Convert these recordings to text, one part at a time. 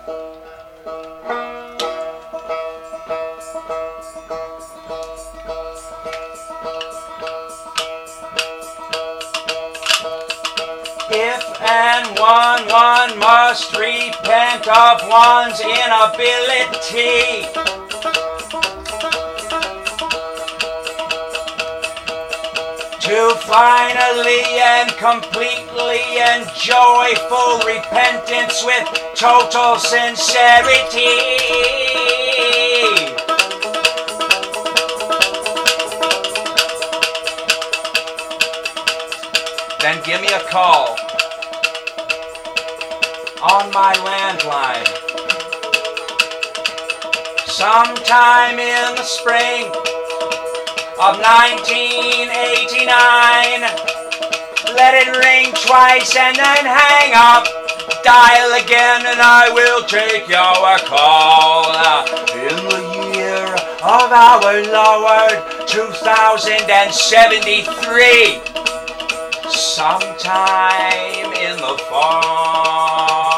If and one must repent of one's inability to finally and completely enjoy full repentance with total sincerity, then give me a call on my landline sometime in the spring of 1989. Let it ring twice and then hang up. Dial again and I will take your call. In the year of our Lord 2073, sometime in the fall.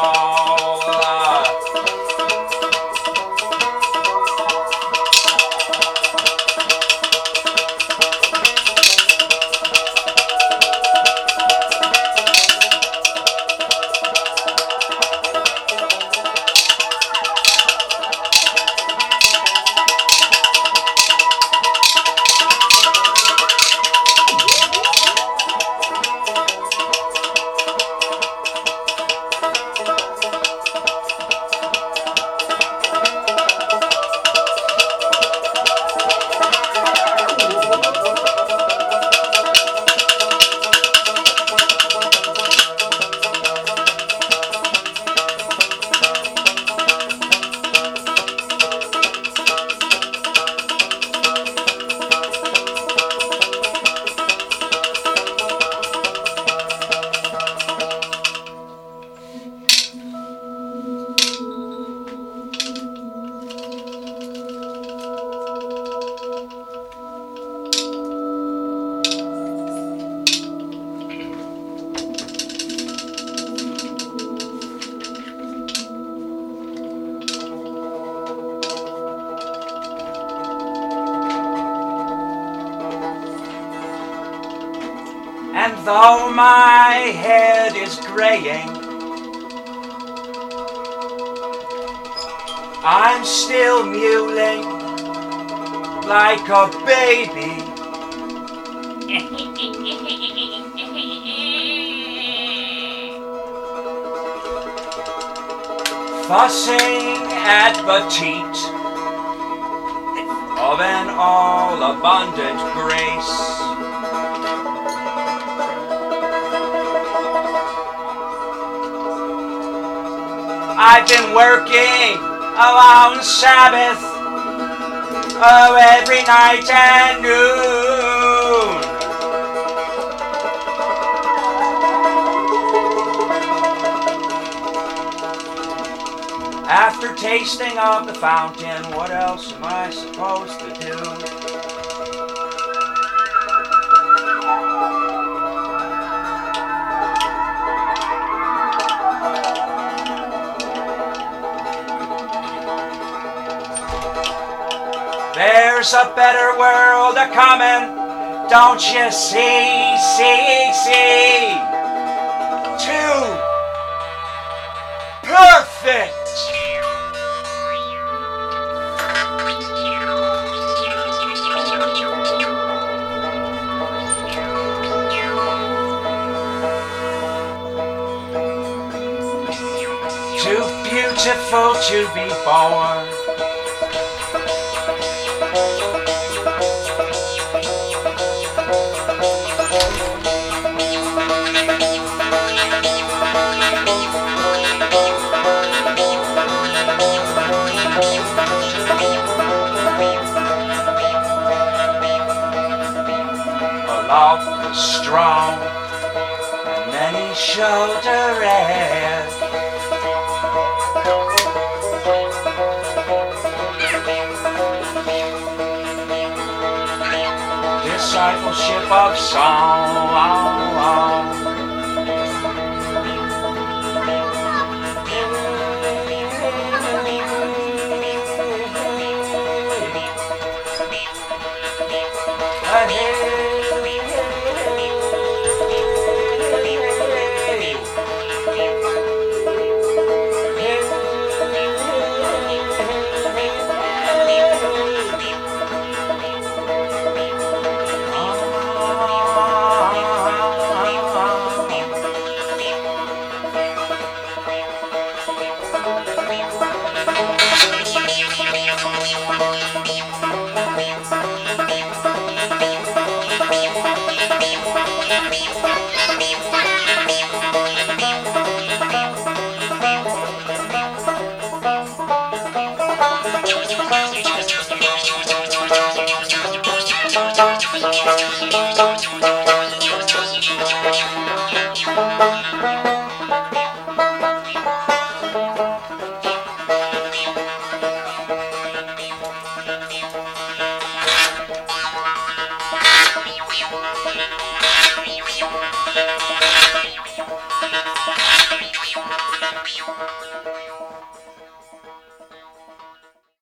And though my head is graying, I'm still mewling like a baby. Fussing at the teat of an all-abundant grace. I've been working around Sabbath, every night and noon. After tasting of the fountain, what else am I supposed to do? There's a better world a-comin', don't you see, see? Too perfect! Too beautiful to be born. Love is strong and many shoulder red. Discipleship of song. Pew.